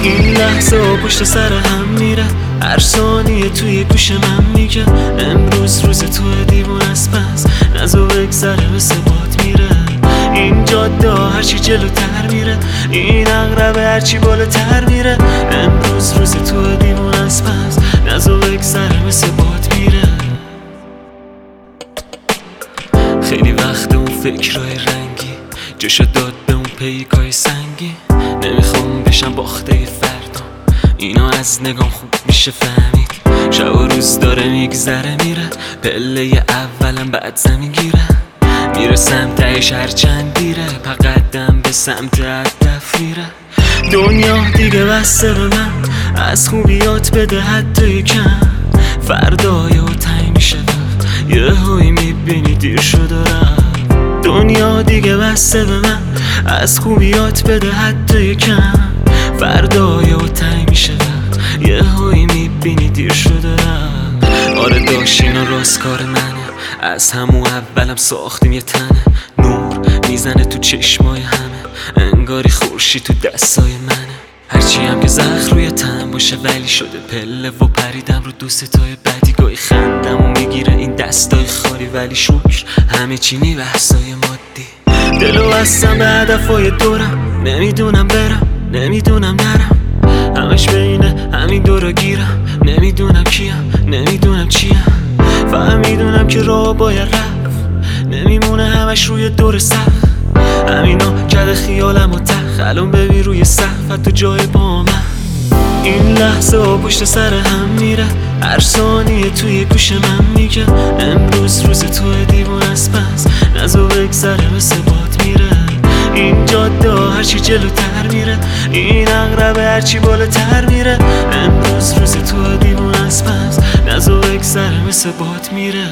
این لحظه ها پشت سر هم میره، هر ثانیه توی گوش من میگه امروز روز تو دیوونه است، پس نزو بگذره مثل باد میره. این جاده ها هرچی جلوتر میره، این اقربه هرچی بالاتر میره. امروز روز تو دیوونه است، پس نزو بگذره مثل باد میره. خیلی وقت اون فکرهای رنگی جاشو داد به اون پیکای سنگی. نمیخوام بشم باخته فردا، اینو از نگام خوب میشه فهمید. شب و روز داره میگذره میره، پله اولم بعد زمین گیره. میرسم تهش هرچند دیره، پقدم به سمت هدف میره. دنیا دیگه بسته به من، از خوبیات بده حتی کم. فردای و تنگ میشه یه هایی میبینی دیر شده رفت. دنیا دیگه بسته به من، از خوبیات بده حتی کم. فردای و تنگ میشه یه هایی میبینی دیر شده رفت. آره داشت اینا راست کار منه، از همون اولم ساختیم یه تنه. نور میزنه تو چشمای همه، انگاری خورشید تو دستای منه. هرچی هم که زخم روی تن باشه ولی شده پله و پریدم رو دوستای بدی. گاهی خندم و میگیره این دستای خالی، ولی شکر همه چی نی بحثای مادی. دلو بستم به هدفای دورم، نمیدونم برم نمیدونم نرم. همش بینه همین دورا گیرم، نمیدونم کیم نمیدونم چیم. فقط میدونم که راه باید رفت، نمیمونه همش روی دور سخت. همینا کرده خیالم و تخت، الان ببین روی سقف تو جای با من. این لحظه ها پشت سر هم میره، هر ثانیه توی گوش من میگه امروز روز تو دیوونه است، پس نزو بگذره مثل باد میره. این جاده ها هرچی جلوتر میره، این اقربه هرچی بالاتر میره. امروز روز تو دیوونه است، پس نزو بگذره مثل باد میره.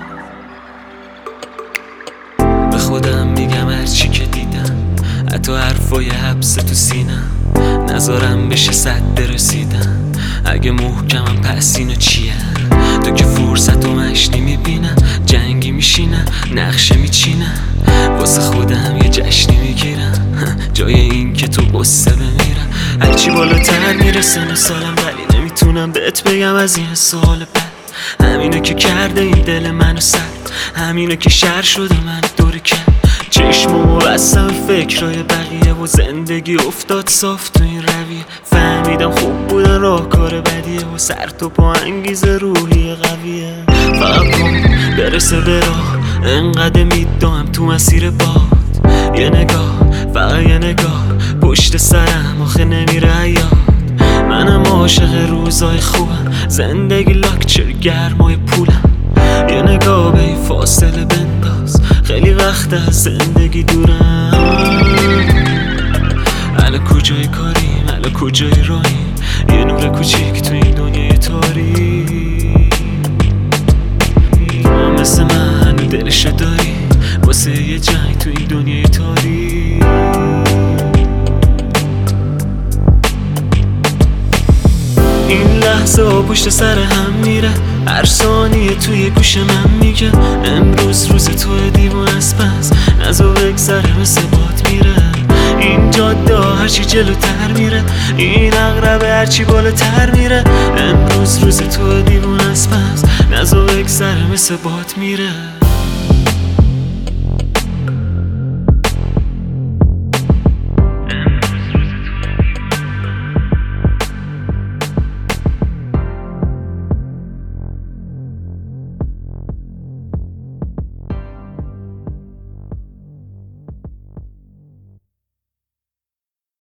به خودم میگم هرچی که دیدم، حتی حرفای حبس تو سینم، نذارم بشه صد رسیدن. اگه محکمم پس اینو چیه؟ تو که فرصت و مشتی میبینم، جنگی میشینم نقشه میچینم، واسه خودم یه جشنی میگیرم جای این که تو قصه بمیرم. هرچی بالاتر میرسه سالم، ولی نمیتونم بهت بگم از این سال بعد. همینه که کرده این دل منو سرد، همینه که شر شده من دور کرد. چشممو بستم فکرای بقیه و زندگی افتاد صاف تو این رویه. فهمیدم خوب بودن راهکار بدیه و سر تو پا انگیزه روحی قویه. فقط پام برسه به راه، انقدر میدام تو مسیر باد. یه نگاه فقط یه نگاه پشت سرم آخه نمیره یاد. منم عاشق روزای خوبم، زندگی لاکچر گرمای پولم. یه نگاه به این فاصله بنداز، خیلی وقت از زندگی دورم. الان کجای کاریم الان کجای راهیم، یه نور کوچیک تو این دنیای تاریک. مثل من دلشو داری واسه یه جنگ تو این دنیای تاریک. این لحظه ها پشت سر هم میره، هر ثانیه توی گوش من میگه امروز روز تو دیوونه است، پس نزو بگذره مثل باد میره. این جاده ها هرچی جلوتر میره، این اقربه هرچی بالاتر میره. امروز روز تو دیوونه است، پس نزو بگذره مثل باد میره.